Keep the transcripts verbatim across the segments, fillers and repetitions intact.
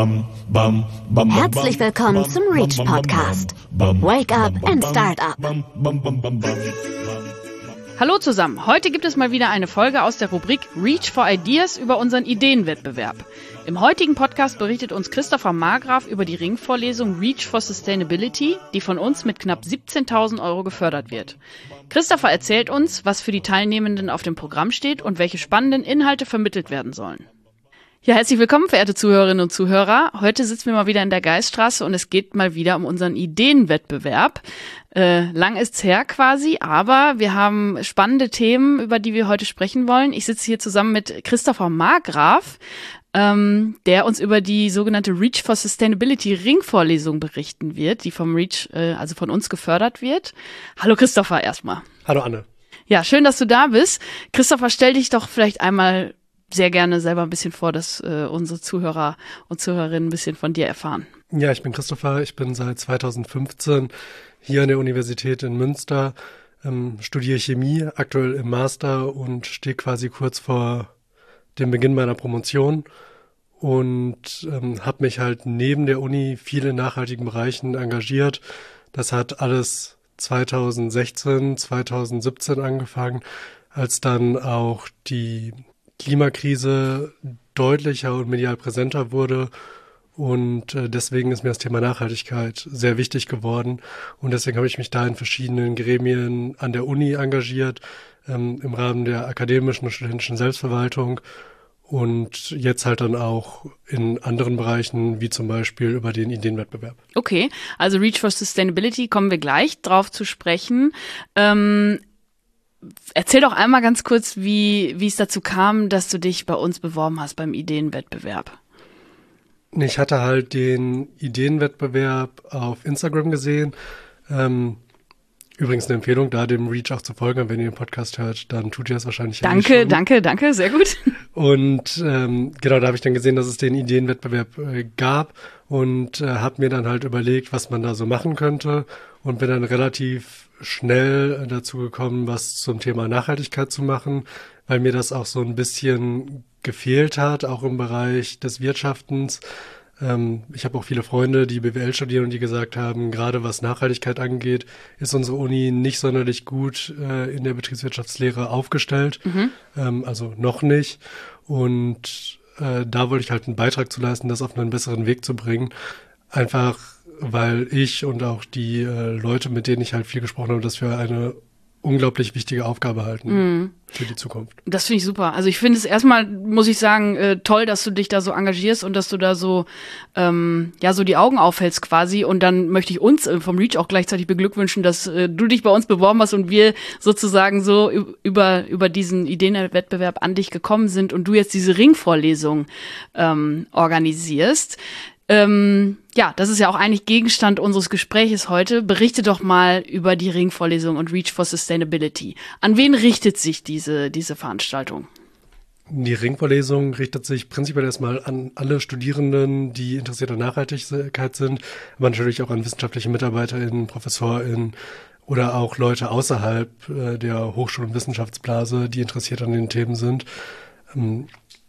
Herzlich willkommen zum Reach Podcast. Wake up and start up. Hallo zusammen, heute gibt es mal wieder eine Folge aus der Rubrik Reach for Ideas über unseren Ideenwettbewerb. Im heutigen Podcast berichtet uns Christopher Margraf über die Ringvorlesung Reach for Sustainability, die von uns mit knapp siebzehntausend Euro gefördert wird. Christopher erzählt uns, was für die Teilnehmenden auf dem Programm steht und welche spannenden Inhalte vermittelt werden sollen. Ja, herzlich willkommen, verehrte Zuhörerinnen und Zuhörer. Heute sitzen wir mal wieder in der Geiststraße und es geht mal wieder um unseren Ideenwettbewerb. Äh, lang ist's her quasi, aber wir haben spannende Themen, über die wir heute sprechen wollen. Ich sitze hier zusammen mit Christopher Margraf, ähm, der uns über die sogenannte Reach for Sustainability Ringvorlesung berichten wird, die vom Reach, äh, also von uns gefördert wird. Hallo Christopher erstmal. Hallo Anne. Ja, schön, dass du da bist. Christopher, stell dich doch vielleicht einmal sehr gerne selber ein bisschen vor, dass äh, unsere Zuhörer und Zuhörerinnen ein bisschen von dir erfahren. Ja, ich bin Christopher, ich bin seit zweitausendfünfzehn hier an der Universität in Münster, ähm, studiere Chemie, aktuell im Master und stehe quasi kurz vor dem Beginn meiner Promotion und ähm, habe mich halt neben der Uni viel in nachhaltigen Bereichen engagiert. Das hat alles zweitausendsechzehn, zweitausendsiebzehn angefangen, als dann auch die Klimakrise deutlicher und medial präsenter wurde und äh, deswegen ist mir das Thema Nachhaltigkeit sehr wichtig geworden und deswegen habe ich mich da in verschiedenen Gremien an der Uni engagiert, ähm, im Rahmen der akademischen und studentischen Selbstverwaltung und jetzt halt dann auch in anderen Bereichen, wie zum Beispiel über den Ideenwettbewerb. Okay, also Reach for Sustainability kommen wir gleich drauf zu sprechen. Ähm Erzähl doch einmal ganz kurz, wie wie es dazu kam, dass du dich bei uns beworben hast beim Ideenwettbewerb. Ich hatte halt den Ideenwettbewerb auf Instagram gesehen. Ähm, übrigens eine Empfehlung, da dem Reach auch zu folgen. Wenn ihr den Podcast hört, dann tut ihr das wahrscheinlich. Danke, danke, danke, sehr gut. Und ähm, genau, da habe ich dann gesehen, dass es den Ideenwettbewerb äh, gab und äh, habe mir dann halt überlegt, was man da so machen könnte und bin dann relativ schnell dazu gekommen, was zum Thema Nachhaltigkeit zu machen, weil mir das auch so ein bisschen gefehlt hat, auch im Bereich des Wirtschaftens. Ähm, ich habe auch viele Freunde, die B W L studieren und die gesagt haben, gerade was Nachhaltigkeit angeht, ist unsere Uni nicht sonderlich gut äh, in der Betriebswirtschaftslehre aufgestellt, mhm. ähm, also noch nicht. Und äh, da wollte ich halt einen Beitrag zu leisten, das auf einen besseren Weg zu bringen. Einfach weil ich und auch die äh, Leute, mit denen ich halt viel gesprochen habe, das für eine unglaublich wichtige Aufgabe halten mm. für die Zukunft. Das finde ich super. Also ich finde es erstmal, muss ich sagen, äh, toll, dass du dich da so engagierst und dass du da so ähm, ja so die Augen aufhältst quasi. Und dann möchte ich uns äh, vom Reach auch gleichzeitig beglückwünschen, dass äh, du dich bei uns beworben hast und wir sozusagen so über über diesen Ideenwettbewerb an dich gekommen sind und du jetzt diese Ringvorlesung ähm, organisierst. Ähm, ja, das ist ja auch eigentlich Gegenstand unseres Gespräches heute. Berichte doch mal über die Ringvorlesung und Reach for Sustainability. An wen richtet sich diese, diese Veranstaltung? Die Ringvorlesung richtet sich prinzipiell erstmal an alle Studierenden, die interessiert an Nachhaltigkeit sind, aber natürlich auch an wissenschaftliche MitarbeiterInnen, ProfessorInnen oder auch Leute außerhalb äh, der Hochschul- und Wissenschaftsblase, die interessiert an den Themen sind. Ähm,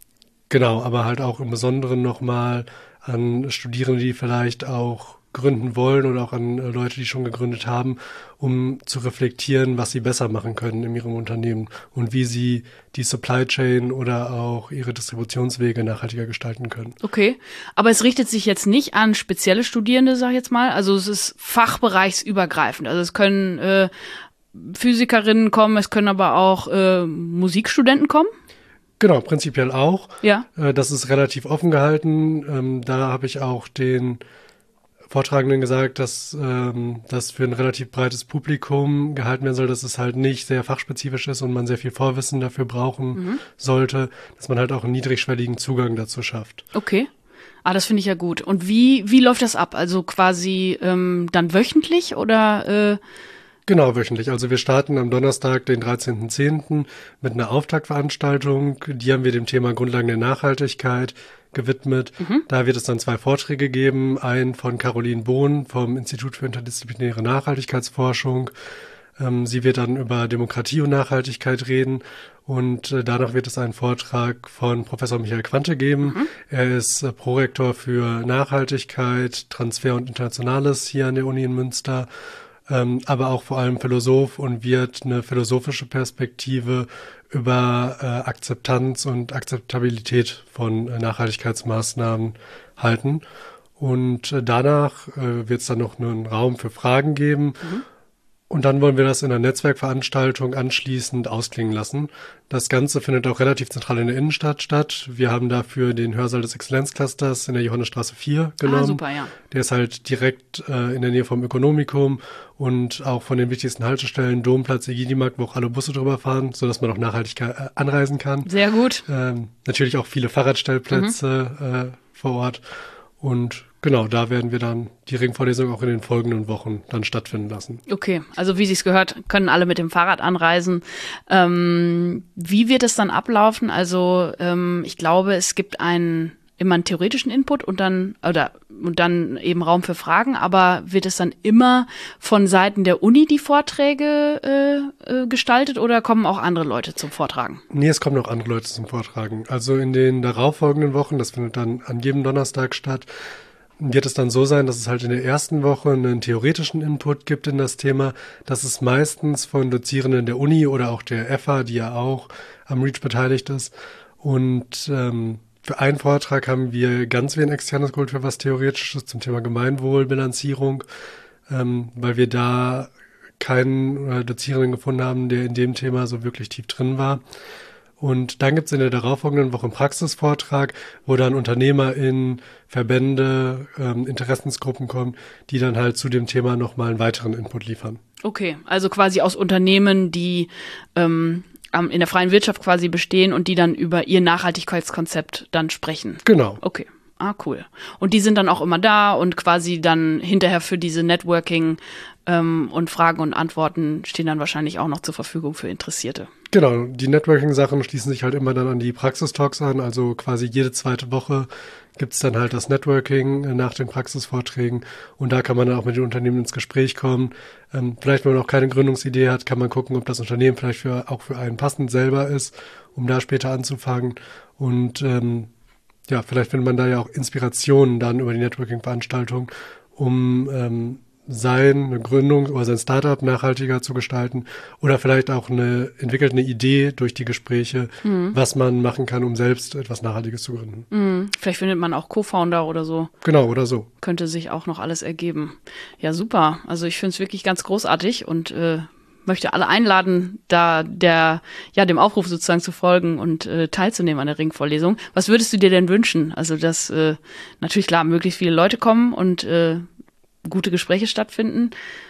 genau, aber halt auch im Besonderen nochmal an Studierende, die vielleicht auch gründen wollen oder auch an Leute, die schon gegründet haben, um zu reflektieren, was sie besser machen können in ihrem Unternehmen und wie sie die Supply Chain oder auch ihre Distributionswege nachhaltiger gestalten können. Okay, aber es richtet sich jetzt nicht an spezielle Studierende, sag ich jetzt mal, also es ist fachbereichsübergreifend, also es können äh, Physikerinnen kommen, es können aber auch äh, Musikstudenten kommen? Genau, prinzipiell auch. Ja. Das ist relativ offen gehalten. Da habe ich auch den Vortragenden gesagt, dass das für ein relativ breites Publikum gehalten werden soll, dass es halt nicht sehr fachspezifisch ist und man sehr viel Vorwissen dafür brauchen mhm. sollte, dass man halt auch einen niedrigschwelligen Zugang dazu schafft. Okay. Ah, das finde ich ja gut. Und wie wie läuft das ab? Also quasi ähm, dann wöchentlich oder äh Genau, wöchentlich. Also wir starten am Donnerstag, den dreizehnten zehnten mit einer Auftaktveranstaltung. Die haben wir dem Thema Grundlagen der Nachhaltigkeit gewidmet. Mhm. Da wird es dann zwei Vorträge geben. Einen von Caroline Bohn vom Institut für interdisziplinäre Nachhaltigkeitsforschung, Ähm, sie wird dann über Demokratie und Nachhaltigkeit reden. Und äh, danach wird es einen Vortrag von Professor Michael Quante geben. Mhm. Er ist äh, Prorektor für Nachhaltigkeit, Transfer und Internationales hier an der Uni in Münster, ähm, aber auch vor allem Philosoph und wird eine philosophische Perspektive über äh, Akzeptanz und Akzeptabilität von äh, Nachhaltigkeitsmaßnahmen halten. Und äh, danach äh, wird es dann noch einen Raum für Fragen geben. Mhm. Und dann wollen wir das in einer Netzwerkveranstaltung anschließend ausklingen lassen. Das Ganze findet auch relativ zentral in der Innenstadt statt. Wir haben dafür den Hörsaal des Exzellenzclusters in der Johannesstraße vier genommen. Ah, super, ja. Der ist halt direkt äh, in der Nähe vom Ökonomikum und auch von den wichtigsten Haltestellen, Domplatz, Ägidimarkt, wo auch alle Busse drüber fahren, sodass man auch nachhaltig äh, anreisen kann. Sehr gut. Ähm, natürlich auch viele Fahrradstellplätze mhm. äh, vor Ort. Und genau, da werden wir dann die Ringvorlesung auch in den folgenden Wochen dann stattfinden lassen. Okay, also wie sich's gehört, können alle mit dem Fahrrad anreisen. Ähm, wie wird es dann ablaufen? Also ähm, ich glaube, es gibt einen immer einen theoretischen Input und dann oder und dann eben Raum für Fragen, aber wird es dann immer von Seiten der Uni die Vorträge äh, äh, gestaltet oder kommen auch andere Leute zum Vortragen? Nee, es kommen auch andere Leute zum Vortragen. Also in den darauffolgenden Wochen, das findet dann an jedem Donnerstag statt, wird es dann so sein, dass es halt in der ersten Woche einen theoretischen Input gibt in das Thema. Das ist meistens von Dozierenden der Uni oder auch der F A, die ja auch am REACH beteiligt ist. Und ähm, für einen Vortrag haben wir ganz wenig externes geholt für was Theoretisches zum Thema Gemeinwohlbilanzierung, ähm, weil wir da keinen äh, Dozierenden gefunden haben, der in dem Thema so wirklich tief drin war. Und dann gibt es in der darauffolgenden Woche einen Praxisvortrag, wo dann UnternehmerInnen, Verbände, ähm, Interessensgruppen kommen, die dann halt zu dem Thema nochmal einen weiteren Input liefern. Okay, also quasi aus Unternehmen, die ähm, in der freien Wirtschaft quasi bestehen und die dann über ihr Nachhaltigkeitskonzept dann sprechen. Genau. Okay. Ah, cool. Und die sind dann auch immer da und quasi dann hinterher für diese Networking ähm, und Fragen und Antworten stehen dann wahrscheinlich auch noch zur Verfügung für Interessierte. Genau, die Networking-Sachen schließen sich halt immer dann an die Praxistalks an, also quasi jede zweite Woche gibt's dann halt das Networking nach den Praxisvorträgen und da kann man dann auch mit den Unternehmen ins Gespräch kommen. Ähm, vielleicht, wenn man auch keine Gründungsidee hat, kann man gucken, ob das Unternehmen vielleicht für, auch für einen passend selber ist, um da später anzufangen. Und ähm, ja, vielleicht findet man da ja auch Inspirationen dann über die Networking-Veranstaltung, um ähm, seine Gründung oder sein Startup nachhaltiger zu gestalten oder vielleicht auch eine entwickelt eine Idee durch die Gespräche, mhm. was man machen kann, um selbst etwas Nachhaltiges zu gründen. Mhm. Vielleicht findet man auch Co-Founder oder so. Genau, oder so. Könnte sich auch noch alles ergeben. Ja, super. Also ich finde es wirklich ganz großartig und äh, möchte alle einladen, da der ja dem Aufruf sozusagen zu folgen und äh, teilzunehmen an der Ringvorlesung. Was würdest du dir denn wünschen? Also dass äh, natürlich klar möglichst viele Leute kommen und äh, gute Gespräche stattfinden.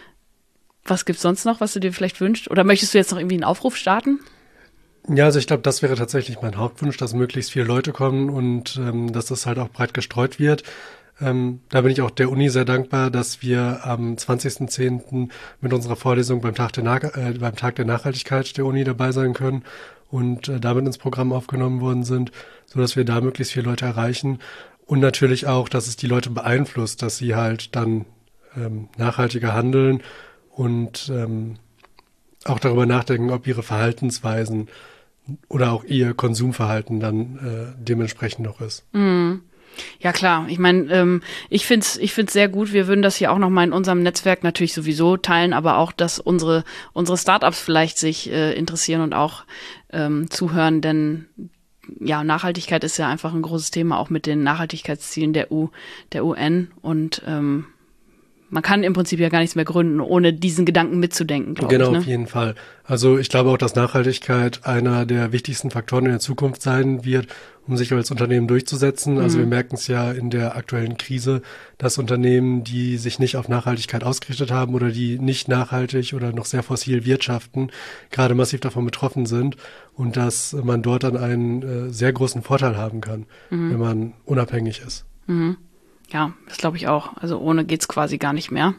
Was gibt's sonst noch, was du dir vielleicht wünschst? Oder möchtest du jetzt noch irgendwie einen Aufruf starten? Ja, also ich glaube, das wäre tatsächlich mein Hauptwunsch, dass möglichst viele Leute kommen und ähm, dass das halt auch breit gestreut wird. Ähm, da bin ich auch der Uni sehr dankbar, dass wir am zwanzigsten zehnten mit unserer Vorlesung beim Tag der, Na- äh, beim Tag der Nachhaltigkeit der Uni dabei sein können und äh, damit ins Programm aufgenommen worden sind, sodass wir da möglichst viele Leute erreichen. Und natürlich auch, dass es die Leute beeinflusst, dass sie halt dann ähm, nachhaltiger handeln und ähm, auch darüber nachdenken, ob ihre Verhaltensweisen oder auch ihr Konsumverhalten dann äh, dementsprechend noch ist. Mhm. Ja klar, ich meine, ähm, ich find's, ich find's sehr gut. Wir würden das hier auch noch mal in unserem Netzwerk natürlich sowieso teilen, aber auch, dass unsere unsere Startups vielleicht sich äh, interessieren und auch ähm, zuhören, denn ja, Nachhaltigkeit ist ja einfach ein großes Thema, auch mit den Nachhaltigkeitszielen der U, der U N und ähm, man kann im Prinzip ja gar nichts mehr gründen, ohne diesen Gedanken mitzudenken, glaube genau, ich. Genau, auf jeden Fall. Also ich glaube auch, dass Nachhaltigkeit einer der wichtigsten Faktoren in der Zukunft sein wird, um sich als Unternehmen durchzusetzen. Mhm. Also wir merken es ja in der aktuellen Krise, dass Unternehmen, die sich nicht auf Nachhaltigkeit ausgerichtet haben oder die nicht nachhaltig oder noch sehr fossil wirtschaften, gerade massiv davon betroffen sind und dass man dort dann einen äh, sehr großen Vorteil haben kann, mhm. wenn man unabhängig ist. Mhm. Ja, das glaube ich auch. Also ohne geht's quasi gar nicht mehr.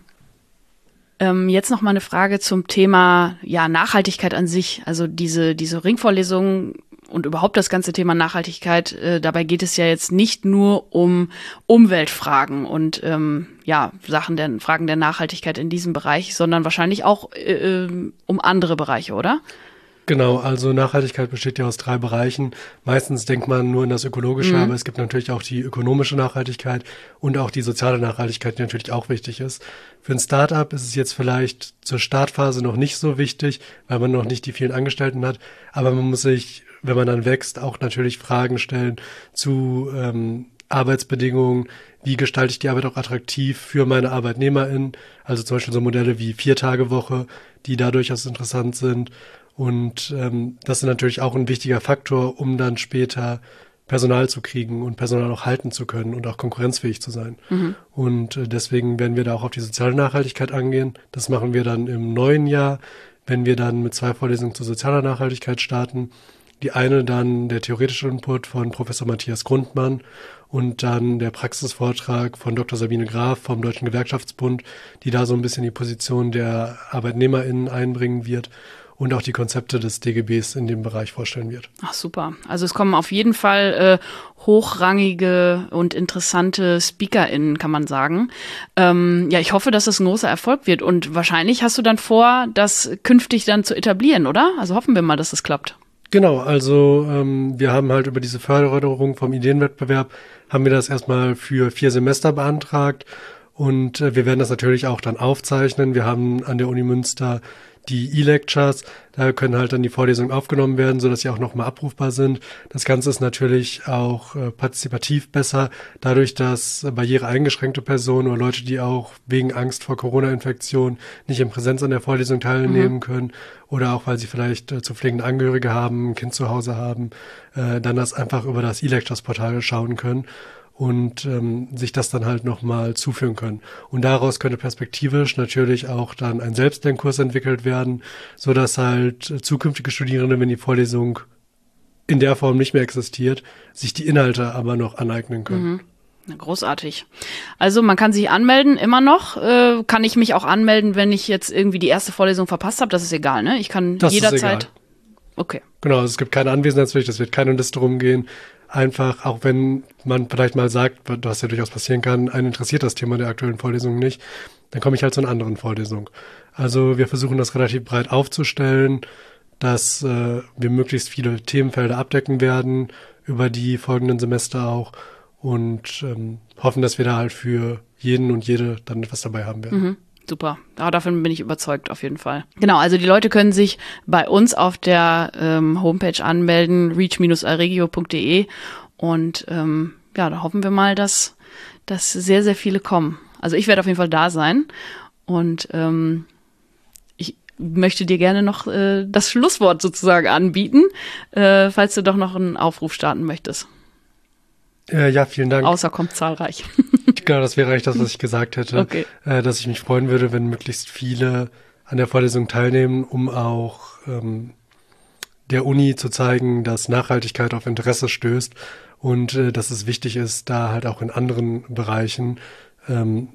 Ähm, jetzt noch mal eine Frage zum Thema ja Nachhaltigkeit an sich. Also diese diese Ringvorlesung und überhaupt das ganze Thema Nachhaltigkeit, äh, dabei geht es ja jetzt nicht nur um Umweltfragen und ähm, ja, Sachen der Fragen der Nachhaltigkeit in diesem Bereich, sondern wahrscheinlich auch äh, um andere Bereiche, oder? Genau, also Nachhaltigkeit besteht ja aus drei Bereichen. Meistens denkt man nur in das Ökologische, mhm. aber es gibt natürlich auch die ökonomische Nachhaltigkeit und auch die soziale Nachhaltigkeit, die natürlich auch wichtig ist. Für ein Start-up ist es jetzt vielleicht zur Startphase noch nicht so wichtig, weil man noch nicht die vielen Angestellten hat, aber man muss sich, wenn man dann wächst, auch natürlich Fragen stellen zu ähm, Arbeitsbedingungen, wie gestalte ich die Arbeit auch attraktiv für meine ArbeitnehmerInnen, also zum Beispiel so Modelle wie Vier-Tage-Woche, die da durchaus interessant sind. Und ähm, das ist natürlich auch ein wichtiger Faktor, um dann später Personal zu kriegen und Personal auch halten zu können und auch konkurrenzfähig zu sein. Mhm. Und äh, deswegen werden wir da auch auf die soziale Nachhaltigkeit angehen. Das machen wir dann im neuen Jahr, wenn wir dann mit zwei Vorlesungen zu sozialer Nachhaltigkeit starten. Die eine dann der theoretische Input von Professor Matthias Grundmann und dann der Praxisvortrag von Doktor Sabine Graf vom Deutschen Gewerkschaftsbund, die da so ein bisschen die Position der ArbeitnehmerInnen einbringen wird und auch die Konzepte des D G Bs in dem Bereich vorstellen wird. Ach super. Also es kommen auf jeden Fall äh, hochrangige und interessante SpeakerInnen, kann man sagen. Ähm, ja, ich hoffe, dass es ein großer Erfolg wird und wahrscheinlich hast du dann vor, das künftig dann zu etablieren, oder? Also hoffen wir mal, dass es klappt. Genau, also ähm, wir haben halt über diese Förderung vom Ideenwettbewerb, haben wir das erstmal für vier Semester beantragt und äh, wir werden das natürlich auch dann aufzeichnen. Wir haben an der Uni Münster die E-Lectures, da können halt dann die Vorlesungen aufgenommen werden, sodass sie auch nochmal abrufbar sind. Das Ganze ist natürlich auch äh, partizipativ besser, dadurch, dass äh, barriereeingeschränkte Personen oder Leute, die auch wegen Angst vor Corona-Infektion nicht in Präsenz an der Vorlesung teilnehmen mhm. können oder auch, weil sie vielleicht äh, zu pflegende Angehörige haben, ein Kind zu Hause haben, äh, dann das einfach über das E-Lectures-Portal schauen können und ähm, sich das dann halt nochmal zuführen können. Und daraus könnte perspektivisch natürlich auch dann ein Selbstlernkurs entwickelt werden, so dass halt zukünftige Studierende, wenn die Vorlesung in der Form nicht mehr existiert, sich die Inhalte aber noch aneignen können. Mhm. Großartig. Also man kann sich anmelden, immer noch. Äh, kann ich mich auch anmelden, wenn ich jetzt irgendwie die erste Vorlesung verpasst habe? Das ist egal, ne? Ich kann das jederzeit... Ist egal. Okay. Genau, es gibt keine Anwesenheitspflicht, es wird keine Liste rumgehen. Einfach, auch wenn man vielleicht mal sagt, was ja durchaus passieren kann, einen interessiert das Thema der aktuellen Vorlesung nicht, dann komme ich halt zu einer anderen Vorlesung. Also wir versuchen das relativ breit aufzustellen, dass äh, wir möglichst viele Themenfelder abdecken werden, über die folgenden Semester auch und ähm, hoffen, dass wir da halt für jeden und jede dann etwas dabei haben werden. Mhm. Super, ja, davon bin ich überzeugt auf jeden Fall. Genau, also die Leute können sich bei uns auf der ähm, Homepage anmelden, reach dash alregio punkt de und ähm, ja, da hoffen wir mal, dass, dass sehr, sehr viele kommen. Also ich werde auf jeden Fall da sein und ähm, ich möchte dir gerne noch äh, das Schlusswort sozusagen anbieten, äh, falls du doch noch einen Aufruf starten möchtest. Äh, ja, vielen Dank. Außer kommt zahlreich. Genau, das wäre eigentlich das, was ich gesagt hätte, okay. äh, dass ich mich freuen würde, wenn möglichst viele an der Vorlesung teilnehmen, um auch ähm, der Uni zu zeigen, dass Nachhaltigkeit auf Interesse stößt und äh, dass es wichtig ist, da halt auch in anderen Bereichen ähm,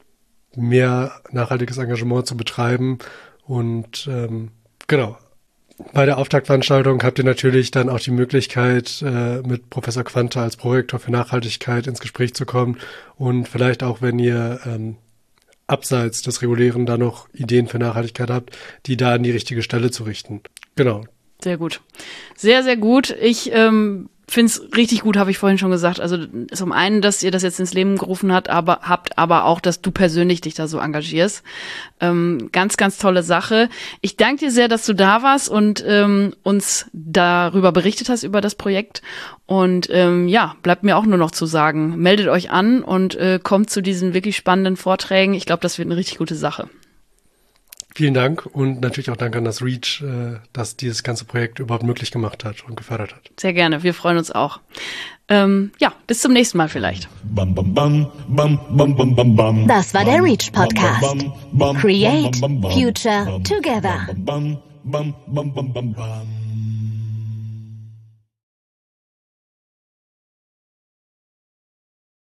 mehr nachhaltiges Engagement zu betreiben und ähm, genau. Bei der Auftaktveranstaltung habt ihr natürlich dann auch die Möglichkeit, äh, mit Professor Quanter als Prorektor für Nachhaltigkeit ins Gespräch zu kommen und vielleicht auch, wenn ihr ähm, abseits des Regulären da noch Ideen für Nachhaltigkeit habt, die da an die richtige Stelle zu richten. Genau. Sehr gut. Sehr, sehr gut. Ich ähm, finde es richtig gut, habe ich vorhin schon gesagt. Also zum einen, dass ihr das jetzt ins Leben gerufen habt, aber habt, aber auch, dass du persönlich dich da so engagierst. Ähm, ganz, ganz tolle Sache. Ich danke dir sehr, dass du da warst und ähm, uns darüber berichtet hast, über das Projekt. Und ähm, ja, bleibt mir auch nur noch zu sagen, meldet euch an und äh, kommt zu diesen wirklich spannenden Vorträgen. Ich glaube, das wird eine richtig gute Sache. Vielen Dank und natürlich auch Dank an das REACH, äh, dass dieses ganze Projekt überhaupt möglich gemacht hat und gefördert hat. Sehr gerne, wir freuen uns auch. Ähm, ja, bis zum nächsten Mal vielleicht. Das war der REACH Podcast. Create Future Together.